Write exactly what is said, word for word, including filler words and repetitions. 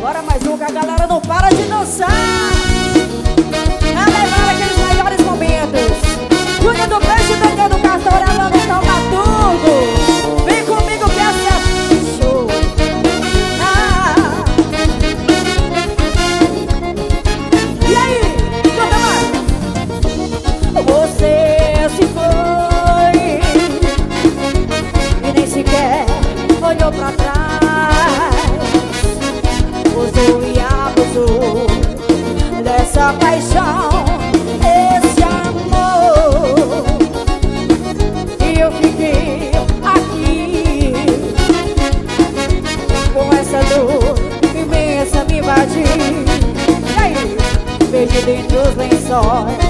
Bora mais um que a galera não para de dançar. É lembrar aqueles melhores momentos. Cuida do peixe, vendendo do cartão, ela não toma tudo. Vem comigo que essa é show. Ah. E aí, canta mais. Você se foi e nem sequer olhou pra trás. Usou e abusou dessa paixão, esse amor. E eu fiquei aqui com essa dor imensa me invadir. E aí, perdido entre os lençóis.